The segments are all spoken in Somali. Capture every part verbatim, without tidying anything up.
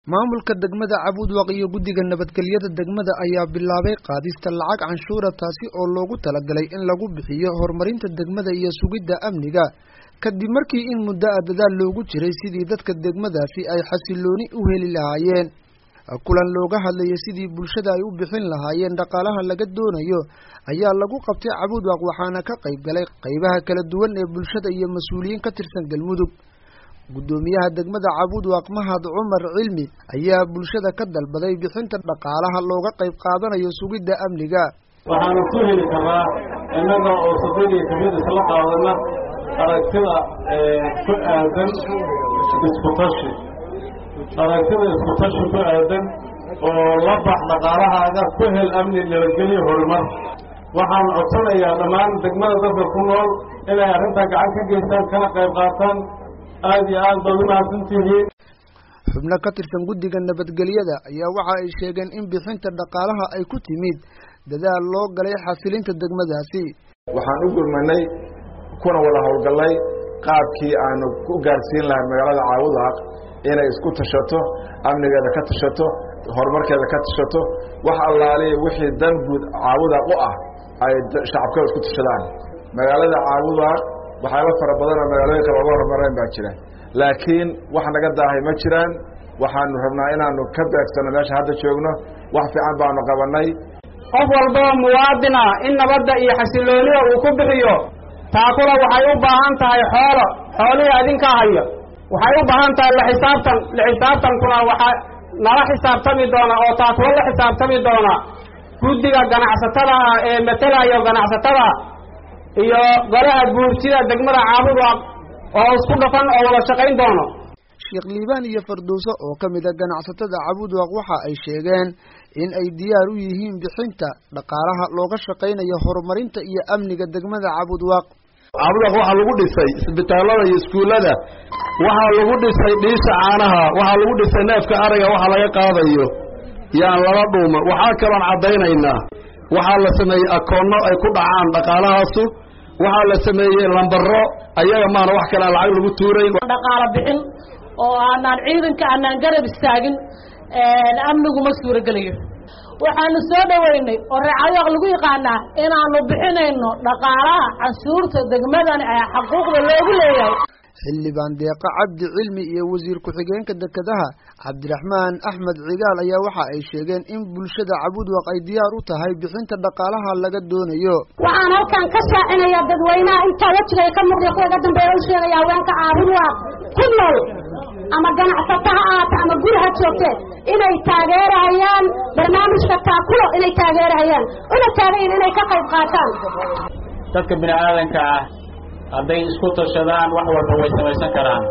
maamulka degmada Cabudwaq iyo guddiga nabadgelyada degmada ayaa bilaabay qaadista lacag canshuura taasi oo loogu talagalay in lagu bixiyo horumarinta degmada iyo sugidda amniga kadib markii in muddo ah dadaal loogu jiray sidii dadka degmadaasi ay xasilooni u heli lahaayeen kulan looga hadlayay sidii bulshada ay u bixin lahaayeen dhaqaalaha laga doonayo ayaa lagu qabtay Cabudwaq waxaana ka qayb galay qaybaha kala duwan ee bulshada iyo mas'uuliyiin ka tirsan galmudug gudoomiyaha degmada Cabudwaq Mahad Cumar Cilmi ayaa bulshada ka dalbaday bixinta dhaqaalaha looga qayb qaadanayo sugidda amniga waxaanu ku heli karaa innaga oo sadeedii kamid isla qaadana aragtida ku aadan isku tashi aragtida isku tashi ku aadan oo la bax dhaqaalahaaga ku hel amni nabadgelyo horumar waxaan codsanayaa dhammaan degmada dadka ku nool inay arrinta gacan ka geystaan kana qayb qaataan aad iyo aad baad u mahadsantihiin xubno ka tirsan guddiga nabadgelyada ayaa waxa ay sheegeen in bixinta dhaqaalaha ay ku timid dadaal loo galay xasilinta degmadaasi waxaan u gurmanay kuna wada howlgallay qaabkii aanu ku gaarsiin lahay magaalada Cabudwaq inay isku tashato amnigeeda ka tashato horumarkeeda ka tashato wax allaaliye wixii dan guud Cabudwaq u ah ay shacabka isku tashadaan magaalada Cabudwaq waxaa la fara badan oo magaalooyinka looga horumareen baa jira laakiin wax naga daahay ma jiraan waxaanu rabnaa inaanu ka beegsano meesha hadda joogno wax fiican baanu qabanay qof walba muwaadin ah in nabadda iyo xasiloonida uu ku bixiyo taakula waxay u baahan tahay xoolo xoolihii adinka haya waxay u baahan tahay la xisaabtan la xisaabtankuna waxaa nala xisaabtami doona oo taakula la xisaabtami doona guddiga ganacsatada ee matalayo ganacsatada iyo golaha guurtida degmada Cabudwaq oo isku dhafan oo wada shaqayn doono Sheekh Liibaan iyo Farduuso oo kamid ah ganacsatada Cabudwaq waxa ay sheegeen in ay diyaar u yihiin bixinta dhaqaalaha looga shaqeynayo horumarinta iyo amniga degmada Cabudwaq Cabudwaq waxa lagu dhisay isbitaalada iyo iskuulada waxa lagu dhisay dhiisha caanaha waxa lagu dhisay neefka ariga waxa laga qaadayo yaan laba dhuuma waxa kale aan cadeynaynaa waxa la sameeyay akoonno ay ku dhacaan dhaqaalahaasu waxa la sameeyay lambaro ayaga maana wax kale lacag lagu tuuray dhaqaala bixin oo aanan ciidanka aanan garab istaagin ee amnigu ma suurageliyo waxaanu soo dhaweynay oo raacayaq lagu yaqaana inaanu bixinayno dhaqaalaha canshuurta degmadan ee xuquuqda loogu leeyahay xildhibaan deeqa cabdi cilmi iyo wasiir ku-xigeenka dekedaha cabdiraxmaan axmed cigaal ayaa waxa ay sheegeen in bulshada Cabudwaq ay diyaar u tahay bixinta dhaqaalaha laga doonayo waxaan halkan ka shaacinayaa dadweynaha inta wajiga ka muuqda kuwa dambeeya u sheegaya haweenka Cabudwaq ku nool ama ganacsataha aad ama guriga joogte inay taageerayaan barnaamijka taakulo inay taageerayaan una taageerayaan inay ka qayb qaataan dadka bini'aadanka ah hadday isku tashadaan wax walba way samaysan karaan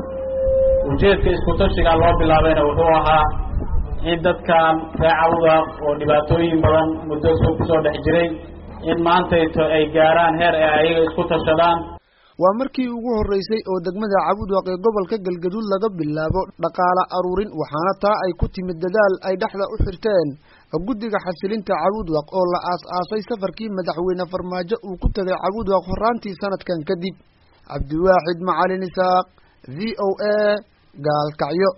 ujeedka isku tashiga loo bilaabayna wuxuu ahaa in dadkan reer Cabudwaq oo dhibaatooyin badan muddo soo kusoo dhex jiray in maanta ay gaaraan heer ay ayaga isku tashadaan waa markii ugu horeysay oo degmada Cabudwaq ee gobolka Galgaduud laga bilaabo dhaqaale aruurin waxaana taa ay ku timid dadaal ay dhaxda u xirteen guddiga xasilinta Cabudwaq oo la aas-aasay safarkii madaxweyne Farmaajo uu ku tagay Cabudwaq horaantii sanadkan kadib Cabdiwaaxid Macalin Isaaq V O A Gaalkacyo.